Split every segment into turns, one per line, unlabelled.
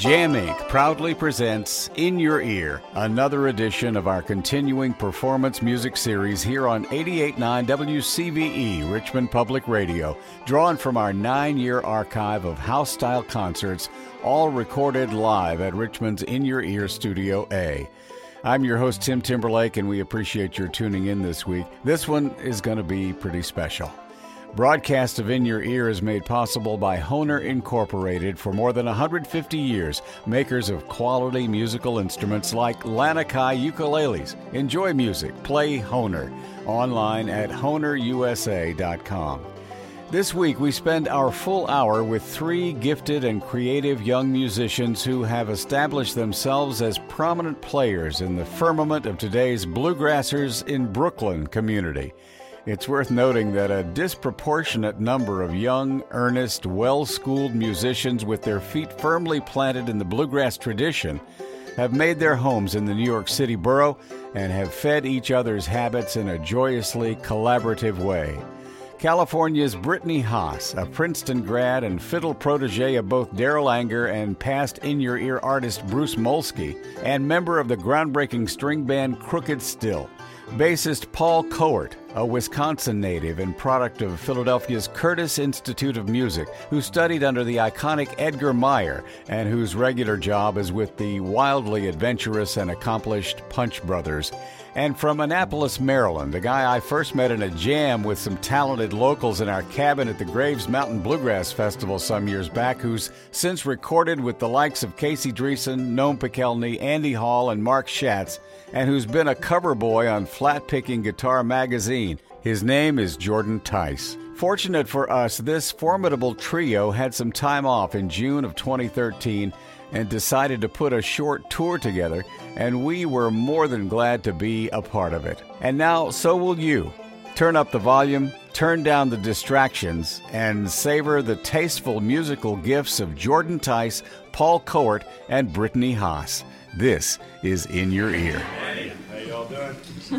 Jam Inc. proudly presents In Your Ear, another edition of our continuing performance music series here on 88.9 WCVE, Richmond Public Radio, drawn from our 9-year archive of house-style concerts, all recorded live at Richmond's In Your Ear Studio A. I'm your host, Tim Timberlake, and we appreciate your tuning in this week. This one is going to be pretty special. Broadcast of In Your Ear is made possible by Hohner Incorporated for more than 150 years, makers of quality musical instruments like Lanakai ukuleles. Enjoy music, play Hohner, online at hohnerusa.com. This week we spend our full hour with 3 gifted and creative young musicians who have established themselves as prominent players in the firmament of today's Bluegrassers in Brooklyn community. It's worth noting that a disproportionate number of young, earnest, well-schooled musicians with their feet firmly planted in the bluegrass tradition have made their homes in the New York City borough and have fed each other's habits in a joyously collaborative way. California's Brittany Haas, a Princeton grad and fiddle protege of both Darrell Anger and past In Your Ear artist Bruce Molsky, and member of the groundbreaking string band Crooked Still. Bassist Paul Kowert, a Wisconsin native and product of Philadelphia's Curtis Institute of Music, who studied under the iconic Edgar Meyer and whose regular job is with the wildly adventurous and accomplished Punch Brothers. And from Annapolis, Maryland, a guy I first met in a jam with some talented locals in our cabin at the Graves Mountain Bluegrass Festival some years back, who's since recorded with the likes of Casey Dreesen, Noam Pikelny, Andy Hall, and Mark Schatz, and who's been a cover boy on Flat Picking Guitar magazine. His name is Jordan Tice. Fortunate for us, this formidable trio had some time off in June of 2013 and decided to put a short tour together, and we were more than glad to be a part of it. And now, so will you. Turn up the volume, turn down the distractions, and savor the tasteful musical gifts of Jordan Tice, Paul Kowert, and Brittany Haas. This is In Your Ear.
Hey, how y'all doing?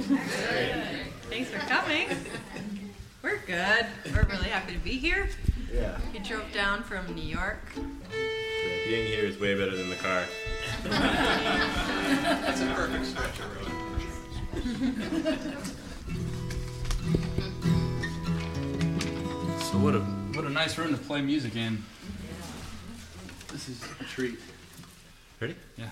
Thanks for coming. We're good. We're really happy to be here.
Yeah.
You drove down from New York.
Being here is way better than the car.
That's a perfect stretch of road.
So what a nice room to play music in. This is a treat.
Ready?
Yeah.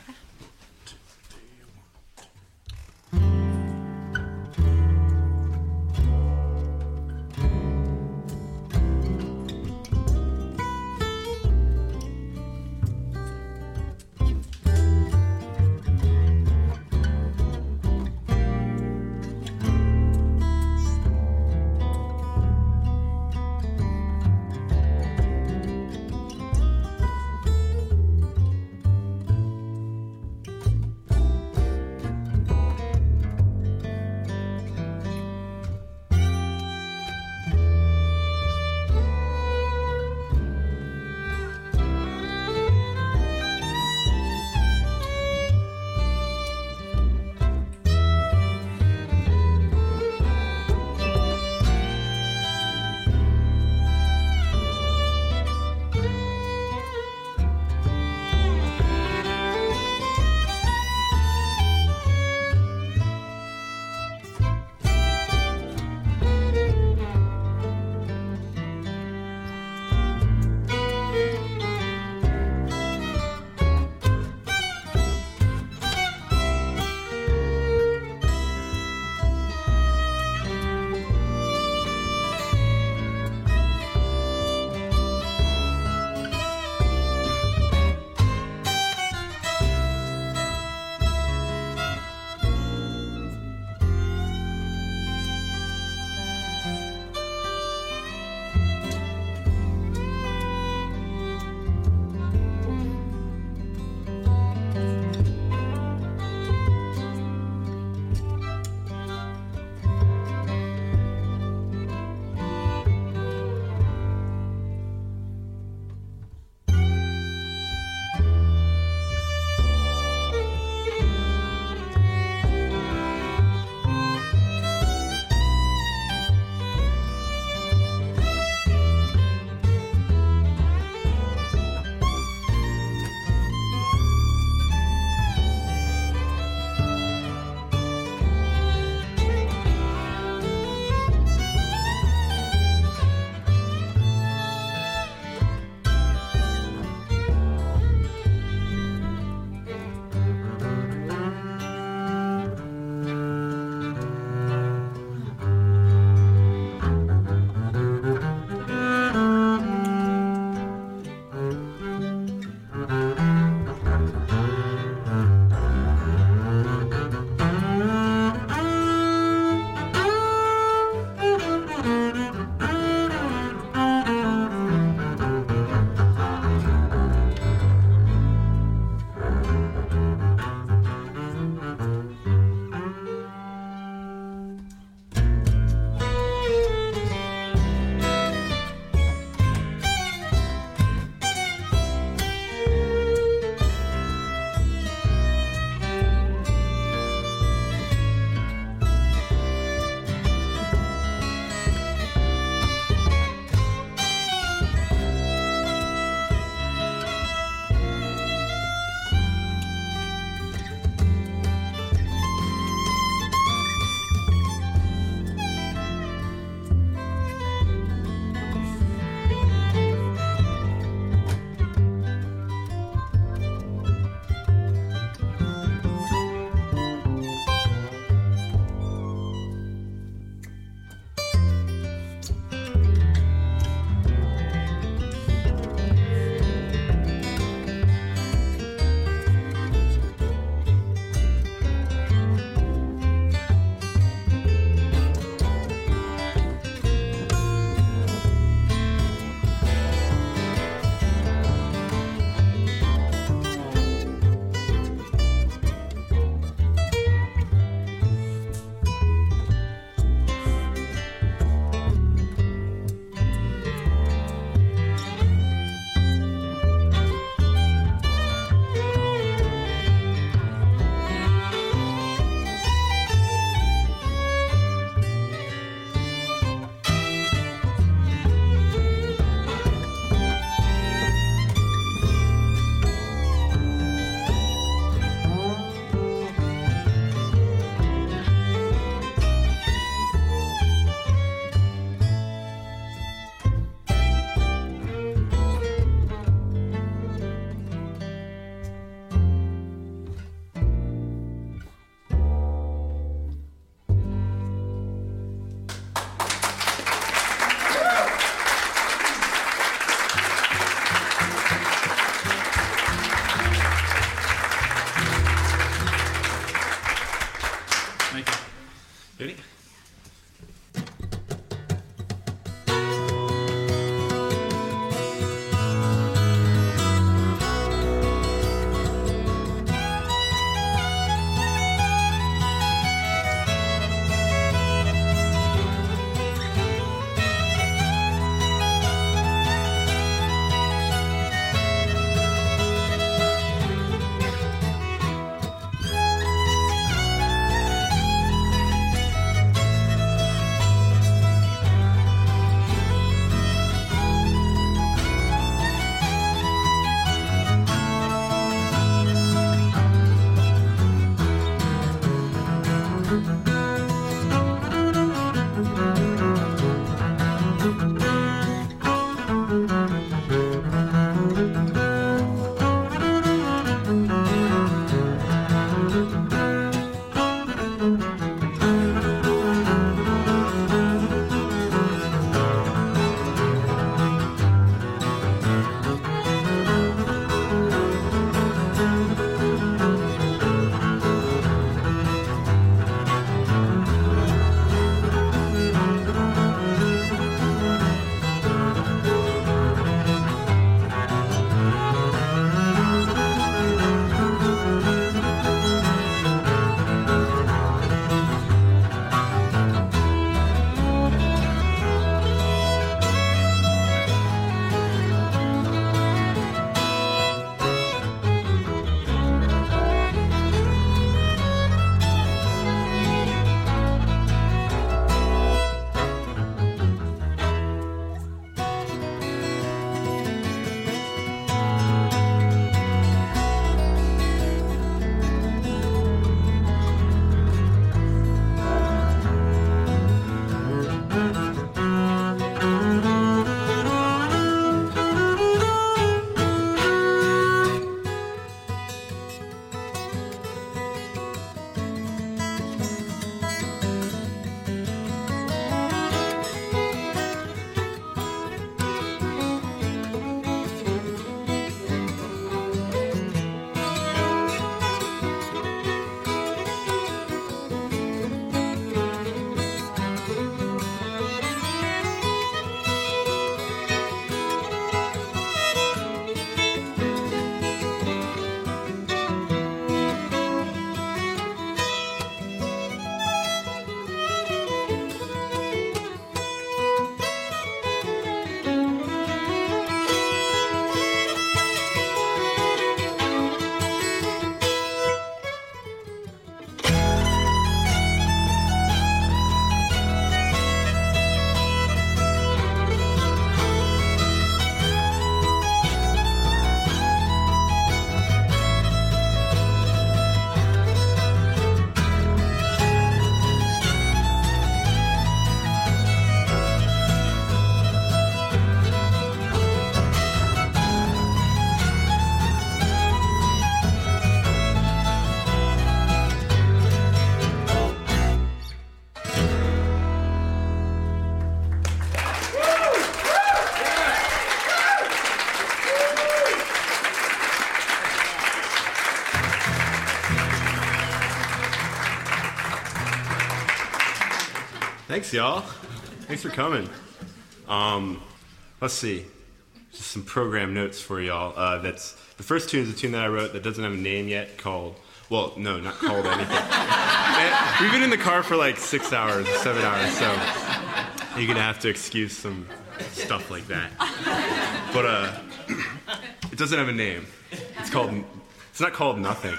Thanks, y'all. Thanks for coming. Let's see. Just some program notes for y'all. That's the first tune is a tune that I wrote that doesn't have a name yet called, well, no, not called anything. And we've been in the car for like 6 hours, 7 hours, so you're going to have to excuse some stuff like that. But it doesn't have a name. It's not called Nothing.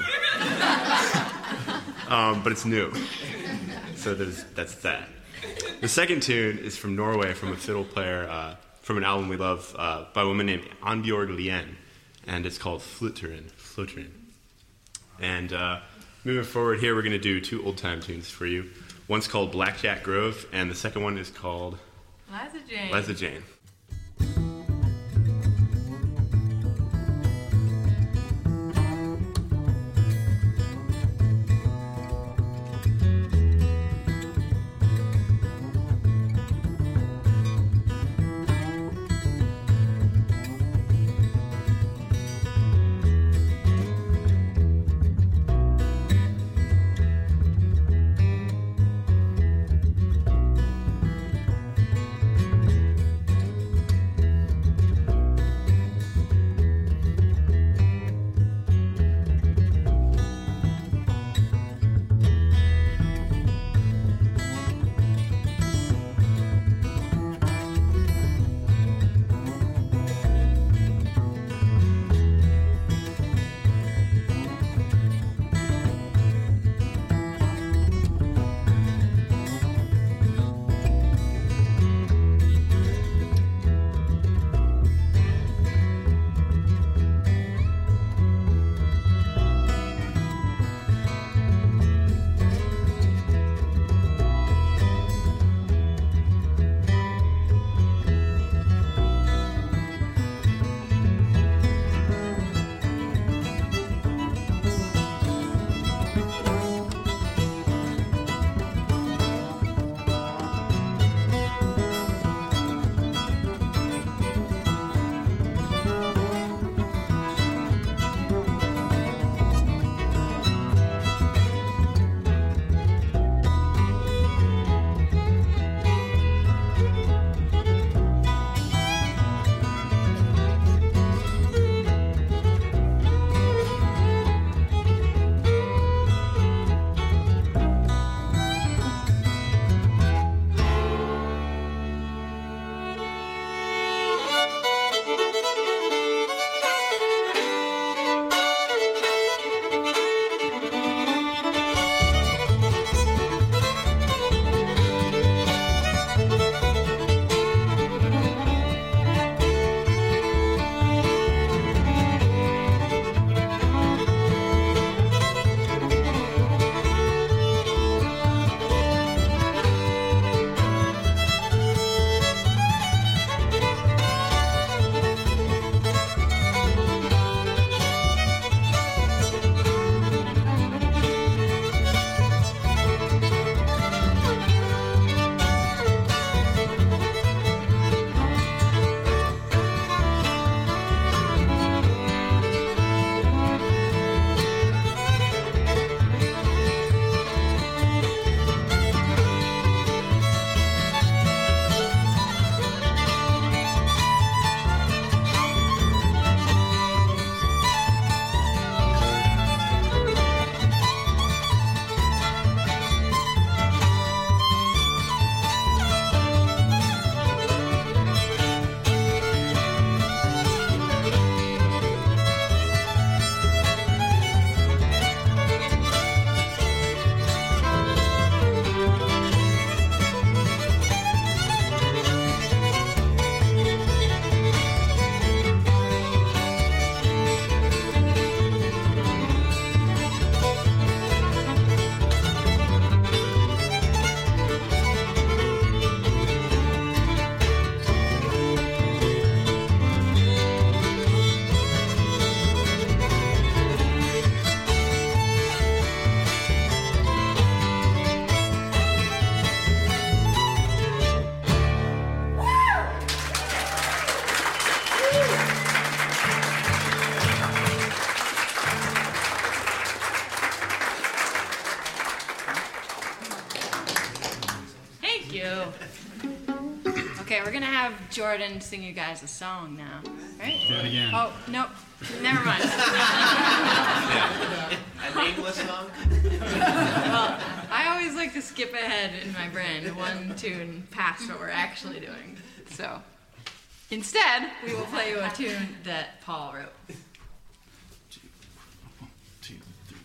But it's new. So that's that. The second tune is from Norway, from a fiddle player, from an album we love by a woman named Annbjørg Lien, and it's called Flutteren. And moving forward here, we're going to do 2 old-time tunes for you. One's called Blackjack Grove, and the second one is called Liza Jane.
have Jordan sing you guys a song now, right?
Do it again.
Oh, nope. Never mind.
A nameless song?
Well, I always like to skip ahead in my brain one tune past what we're actually doing. So, instead, we will play you a tune that Paul wrote.
1, 2, 3.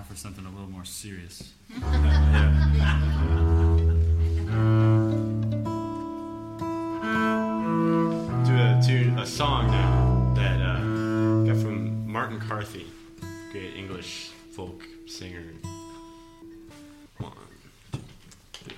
for something a little more serious.
A song now that got from Martin Carthy, great English folk singer. One, two, three.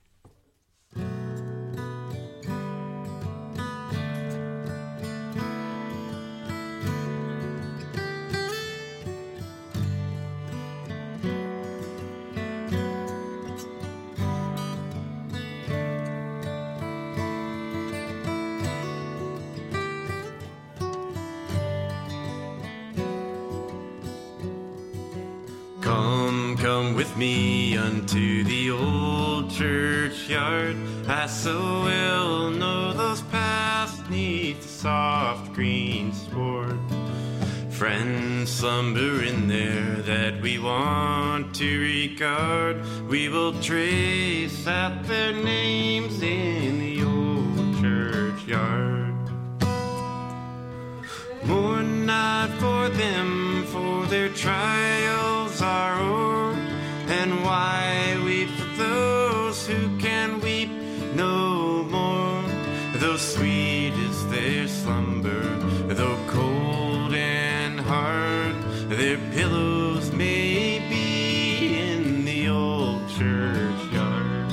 Come with me unto the old churchyard. I so well know those paths neath the soft green sward. Friends slumber in there that we want to regard. We will trace out their names in the old churchyard. Mourn not for them, for their trials are o'er. And why weep for those who can weep no more? Though sweet is their slumber, though cold and hard, their pillows may be in the old churchyard.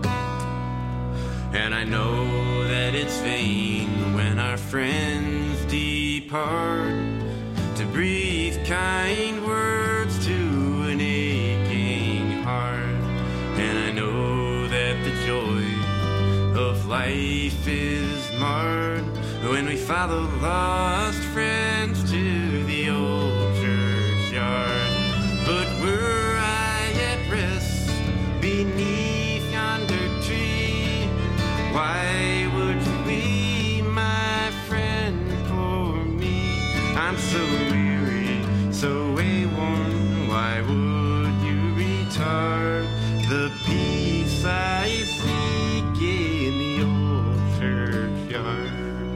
And I know that it's vain when our friends depart to breathe kind words to an aching heart. And I know that the joy of life is marred when we follow lost friends to the old churchyard. But were I at rest beneath yonder tree, why would you be my friend for me? I'm so weary, so wayworn, why would you retard the peace I seek in the old churchyard?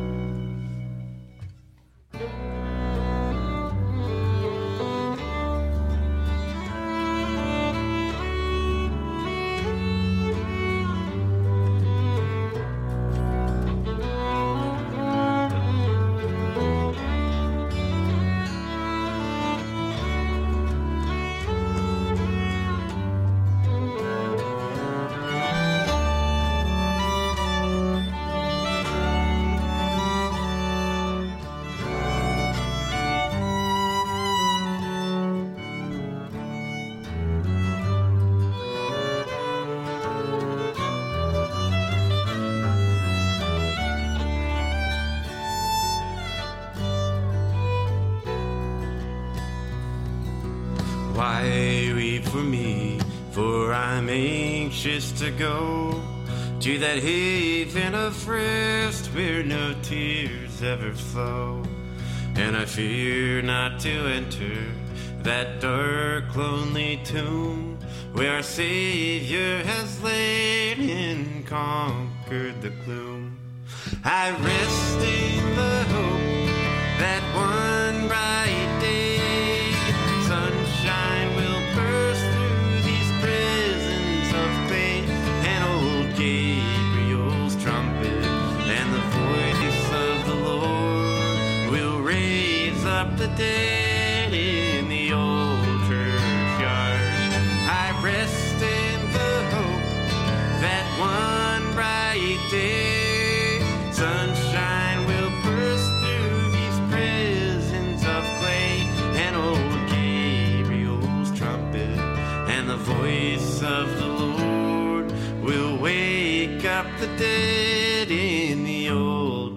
Why weep for me? For I'm anxious to go to that haven of rest where no tears ever flow. And I fear not to enter that dark, lonely tomb where our Savior has laid and conquered the gloom. I rest in the hope that one bright day sunshine will burst through these prisons of clay, and old Gabriel's trumpet and the voice of the Lord will raise up the dead in the old churchyard. I rest in the hope that one bright day sunshine will burst through these prisons of clay, and old Gabriel's trumpet and the voice of the Lord will wake up the dead in the old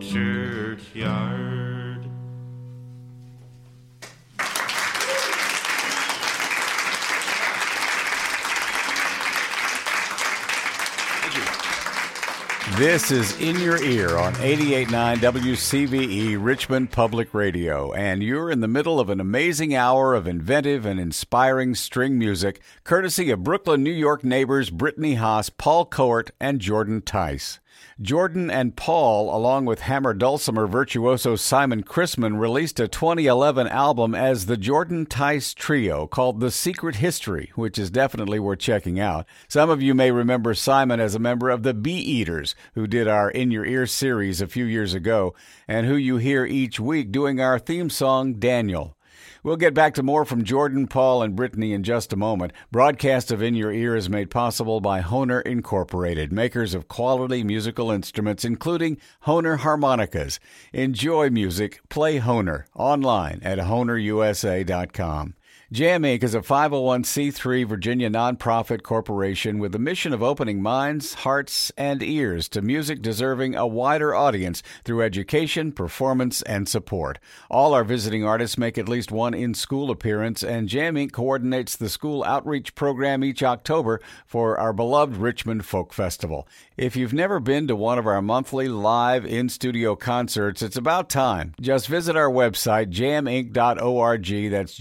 churchyard.
This is In Your Ear on 88.9 WCVE Richmond Public Radio, and you're in the middle of an amazing hour of inventive and inspiring string music, courtesy of Brooklyn, New York neighbors Brittany Haas, Paul Coert, and Jordan Tice. Jordan and Paul, along with hammer dulcimer virtuoso Simon Chrisman, released a 2011 album as the Jordan Tice Trio called The Secret History, which is definitely worth checking out. Some of you may remember Simon as a member of the Bee Eaters, who did our In Your Ear series a few years ago, and who you hear each week doing our theme song, Daniel. We'll get back to more from Jordan, Paul, and Brittany in just a moment. Broadcast of In Your Ear is made possible by Hohner Incorporated, makers of quality musical instruments, including Hohner harmonicas. Enjoy music, play Hohner, online at hohnerusa.com. Jam Inc. is a 501c3 Virginia nonprofit corporation with the mission of opening minds, hearts, and ears to music deserving a wider audience through education, performance, and support. All our visiting artists make at least one in-school appearance, and Jam Inc. coordinates the school outreach program each October for our beloved Richmond Folk Festival. If you've never been to one of our monthly live in-studio concerts, it's about time. Just visit our website, jaminc.org, that's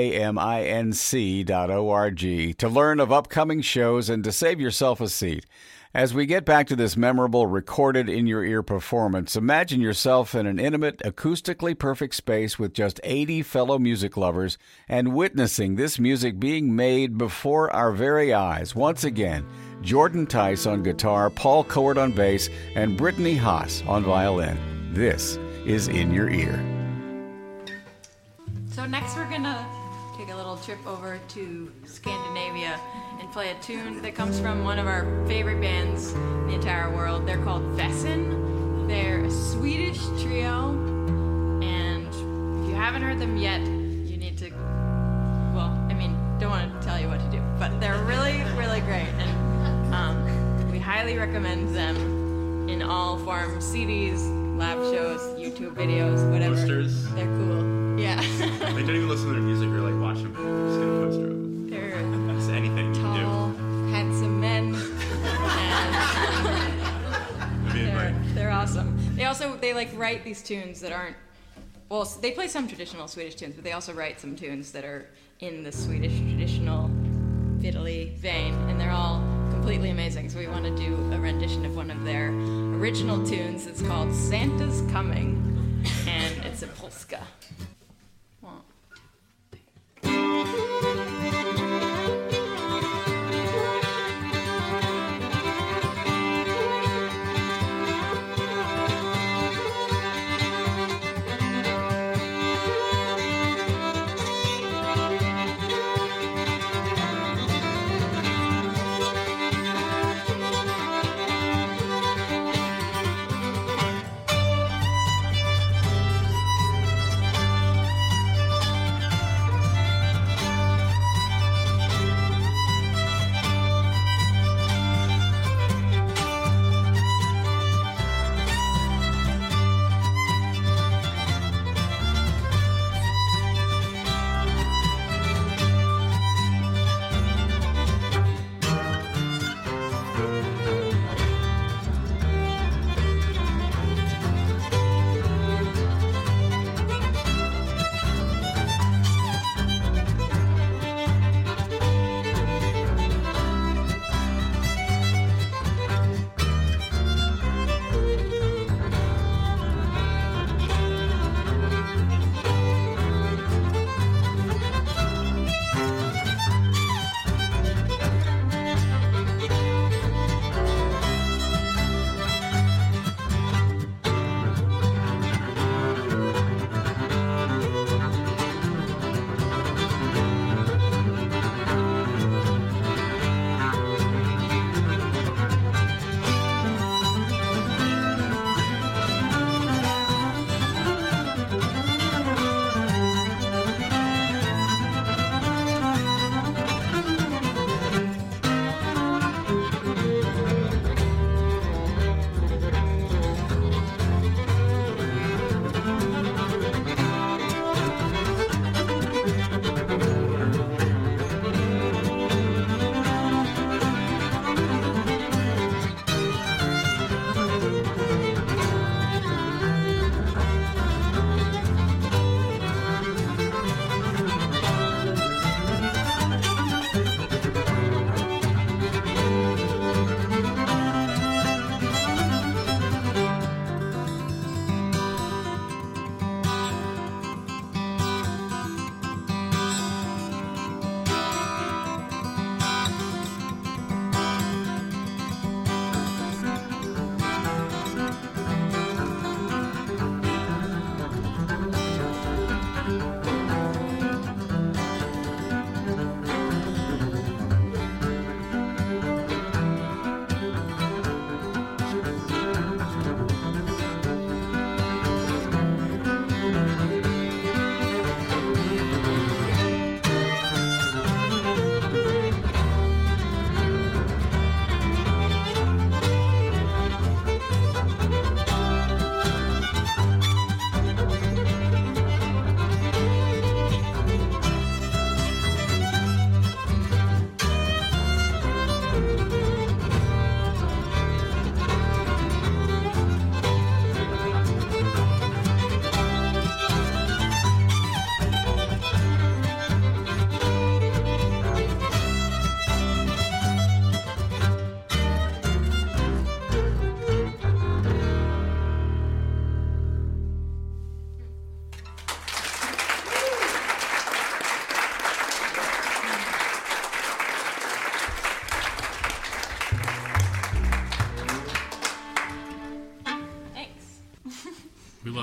jaminc.org, to learn of upcoming shows and to save yourself a seat. As we get back to this memorable recorded In Your Ear performance, imagine yourself in an intimate, acoustically perfect space with just 80 fellow music lovers and witnessing this music being made before our very eyes. Once again, Jordan Tice on guitar, Paul Coward on bass, and Brittany Haas on violin. This is In Your Ear.
So next we're going to take a little trip over to Scandinavia and play a tune that comes from one of our favorite bands in the entire world. They're called Vesson. They're a Swedish trio, and if you haven't heard them yet, you need to, don't want to tell you what to do, but they're really, really great, and we highly recommend them in all forms: CDs, live shows, YouTube videos, whatever.
Posters.
They're cool. Yeah.
They don't even listen to their music or like watch them. Just get a poster of them.
They're
That's anything you can
tall, handsome men,
do.
they're awesome. They like write these tunes that aren't, well, they play some traditional Swedish tunes, but they also write some tunes that are in the Swedish traditional fiddly vein, and they're all completely amazing. So we want to do a rendition of one of their original tunes. It's called Santa's Coming, and it's a polska.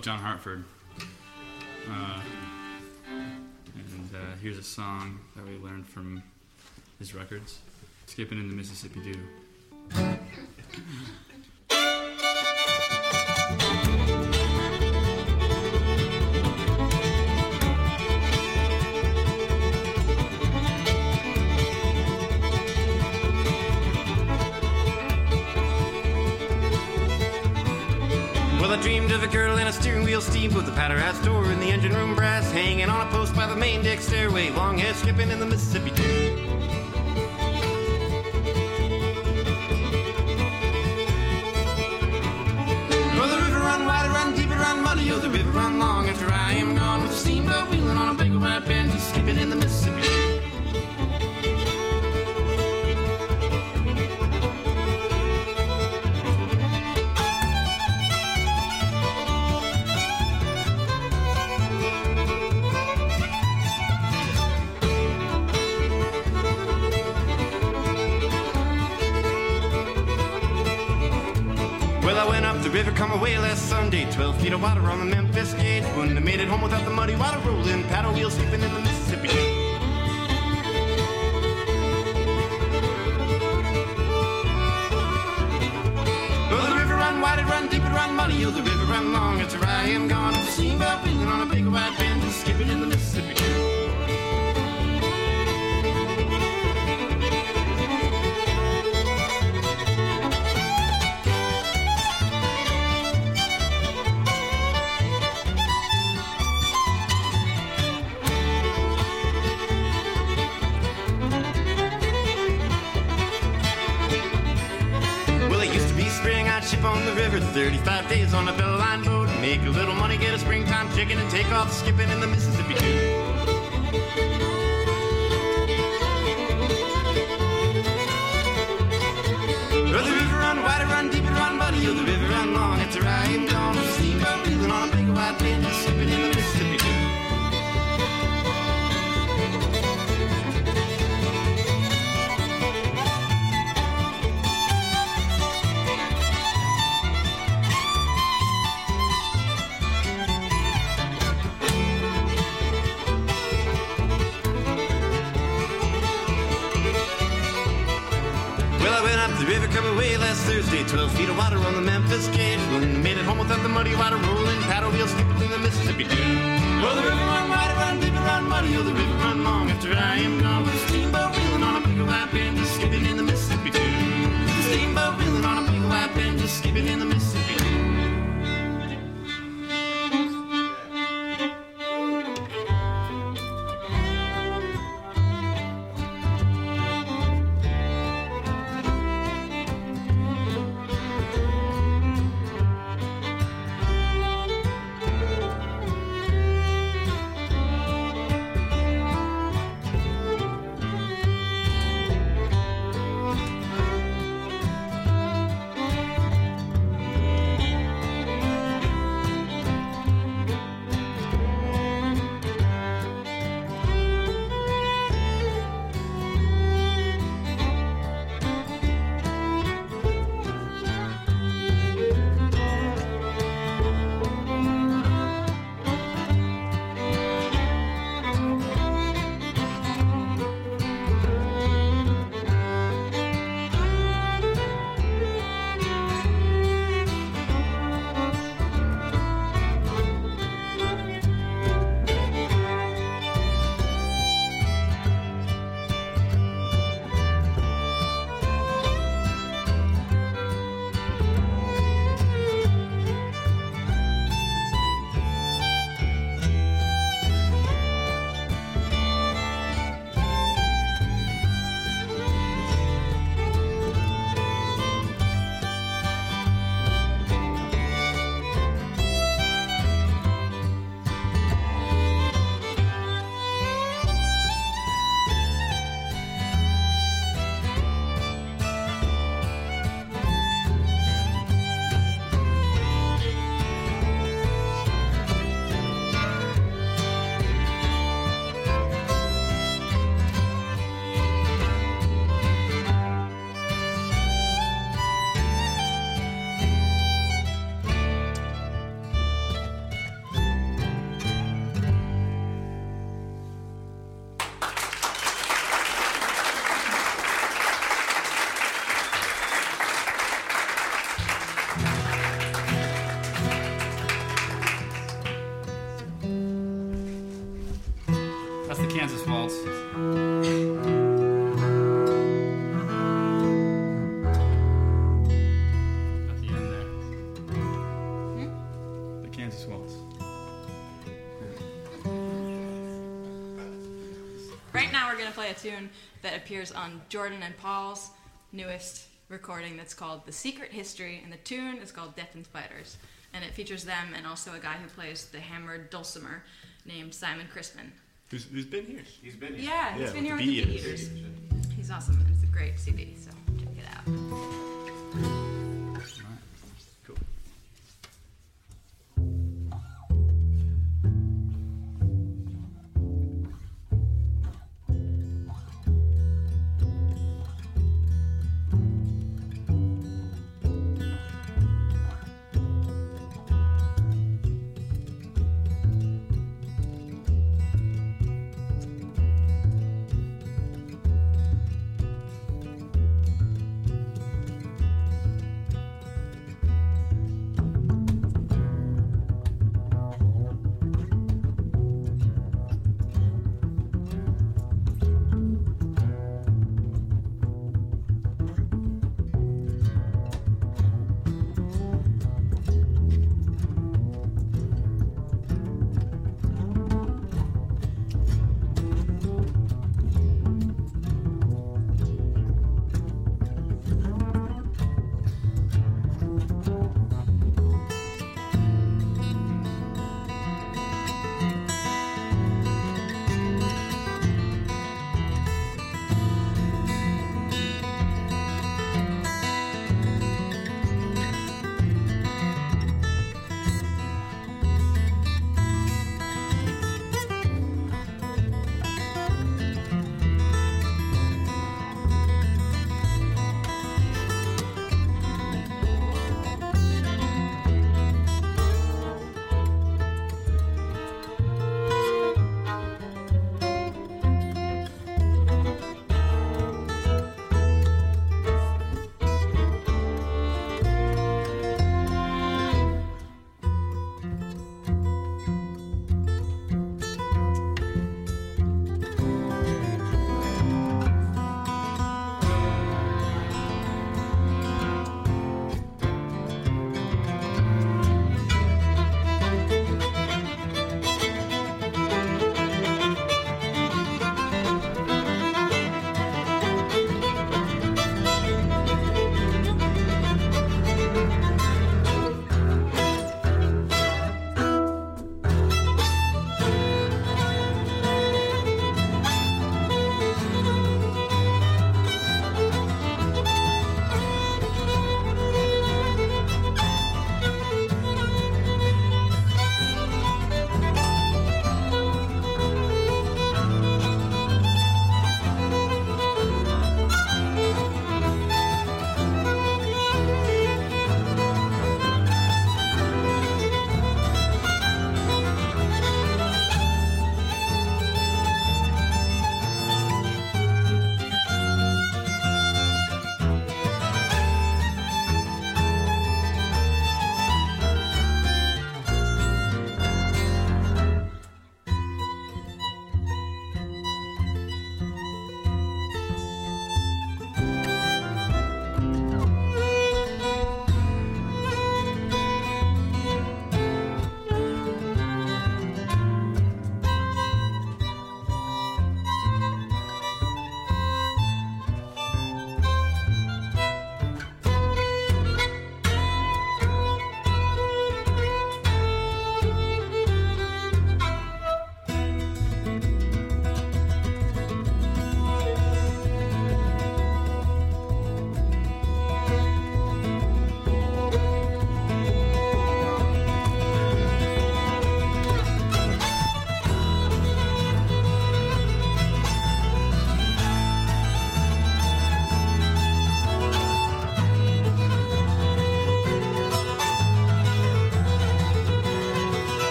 love John Hartford. And here's a song that we learned from his records, Skipping in the Mississippi Dew.
Well, I dreamed of a girl in a steering wheel steamboat, the powder house door in the engine room brass, hanging on a post by the main deck stairway, long hair skipping in the Mississippi Dew. Well, the river run wide, it run deep, it run muddy, oh, the river run long after I am gone, with a steamboat wheeling on a big white bench, skipping in the Mississippi Dew. The river come away last Sunday, 12 feet of water on the Memphis gauge. Wouldn't have made it home without the muddy water rolling, paddle wheels sleeping in the Mississippi. Oh, the river run wide, it run deep, it run muddy. Oh, the river run long after I am gone. With a steamboat wheeling on a big white bench, just skipping in the Mississippi. Ship on the river, 35 days on a Bella Line boat. Make a little money, get a springtime chicken, and take off skipping in the Mississippi Dew. Oh, the river run wide, it run deep, it run muddy. Oh, the river run long after I am gone. With a steamboat wheeling on a big white bench, skipping in the Mississippi Dew. The river come away last Thursday, 12 feet of water on the Memphis gauge. Wouldn't have made it home without the muddy water rolling, paddle wheels skipping in the Mississippi Dew. Well, the river run wide, it run deep, it run muddy. Oh, the river run long after I am gone. With a steamboat wheeling on a big white bench, just skipping in the Mississippi Dew. With a steamboat wheeling on a big white bench, just skipping in the Mississippi Dew.
Waltz. At the end there. The Kansas Waltz.
Right now we're going to play a tune that appears on Jordan and Paul's newest recording that's called The Secret History, and the tune is called Death and Spiders. And it features them and also a guy who plays the hammered dulcimer named Simon Crispin.
Who's been here?
He's been here.
Yeah, he's
Yeah,
been here
with
with
the
the
Bee
Bee
Eaters.
Eaters. He's awesome, and it's a great CD, so check it out.
Cool.
Well,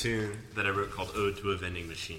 tune that I wrote called Ode to a Vending Machine.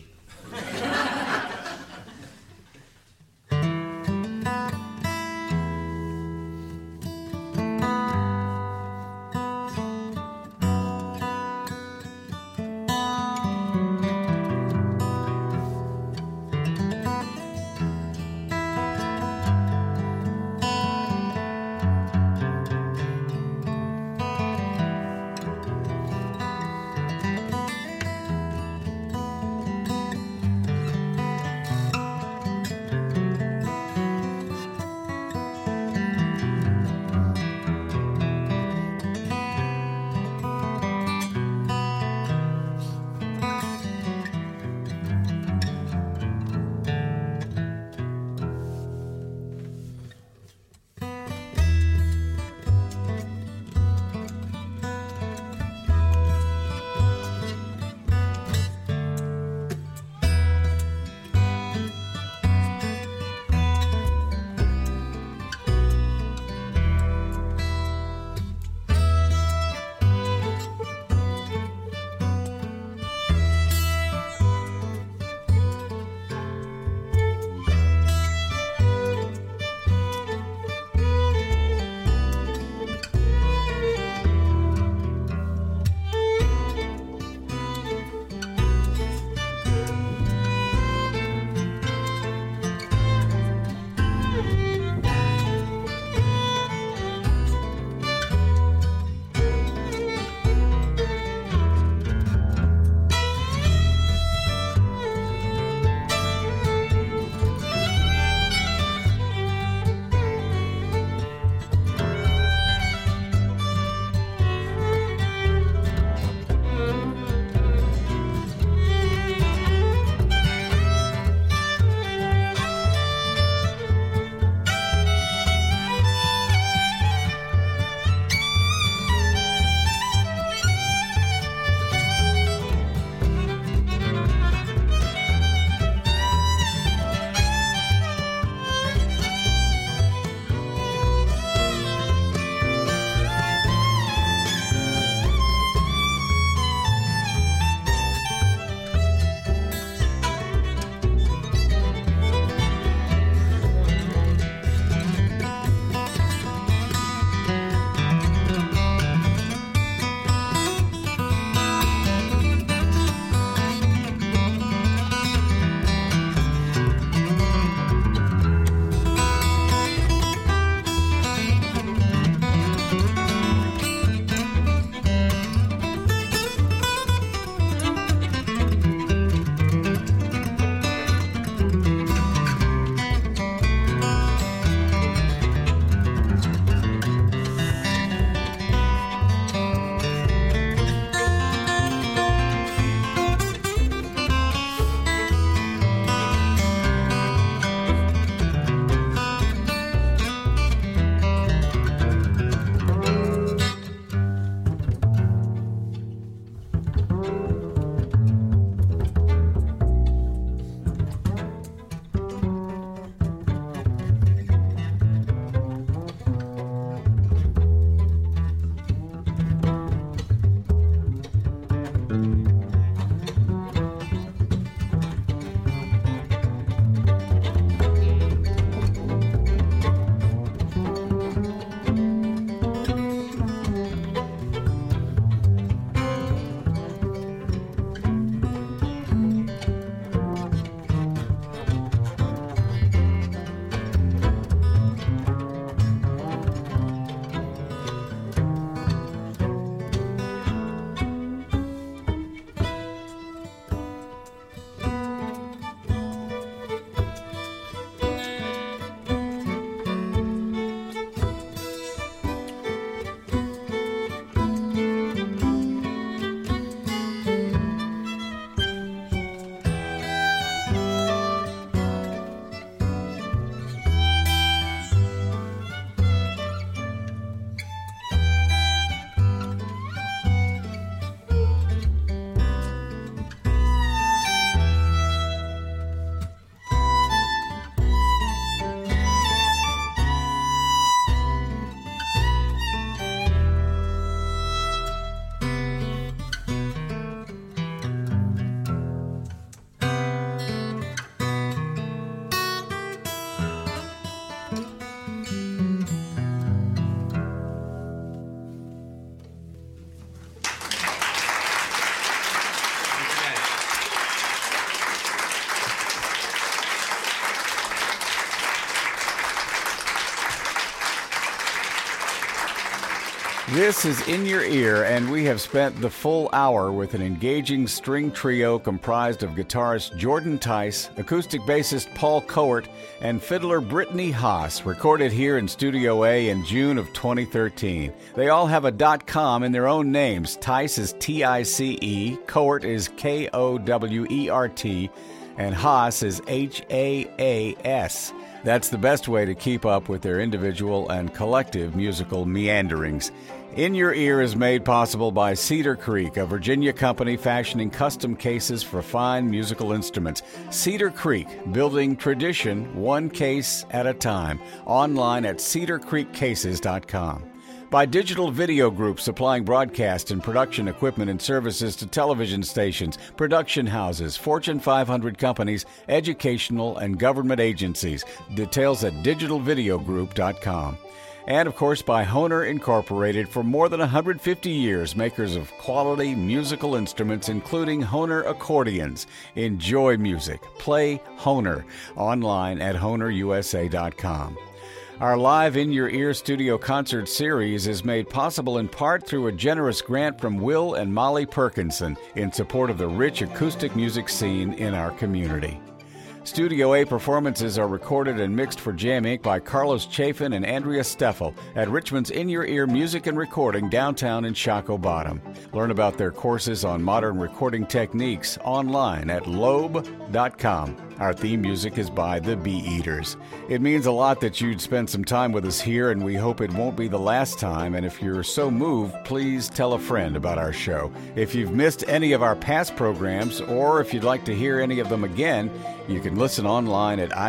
This is In Your Ear, and we have spent the full hour with an engaging string trio comprised of guitarist Jordan Tice, acoustic bassist Paul Cowart, and fiddler Brittany Haas, recorded here in Studio A in June of 2013. They all have a .com in their own names. Tice is T-I-C-E, Cowart is K-O-W-E-R-T, and Haas is H-A-A-S. That's the best way to keep up with their individual and collective musical meanderings. In Your Ear is made possible by Cedar Creek, a Virginia company fashioning custom cases for fine musical instruments. Cedar Creek, building tradition one case at a time. Online at cedarcreekcases.com. By Digital Video Group, supplying broadcast and production equipment and services to television stations, production houses, Fortune 500 companies, educational and government agencies. Details at digitalvideogroup.com. And, of course, by Hohner Incorporated, for more than 150 years, makers of quality musical instruments, including Hohner accordions. Enjoy music. Play Hohner. Online at hohnerusa.com. Our live In Your Ear studio concert series is made possible in part through a generous grant from Will and Molly Perkinson in support of the rich acoustic music scene in our community. Studio A performances are recorded and mixed for Jam Inc. by Carlos Chafin and Andrea Steffel at Richmond's In Your Ear Music and Recording downtown in Shockoe Bottom. Learn about their courses on modern recording techniques online at loeb.com. Our theme music is by The Bee Eaters. It means a lot that you'd spend some time with us here, and we hope it won't be the last time. And if you're so moved, please tell a friend about our show. If you've missed any of our past programs, or if you'd like to hear any of them again, you can listen online at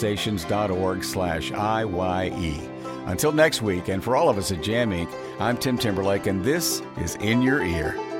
ideastations.org/IYE. Until next week, and for all of us at Jam Inc., I'm Tim Timberlake, and this is In Your Ear.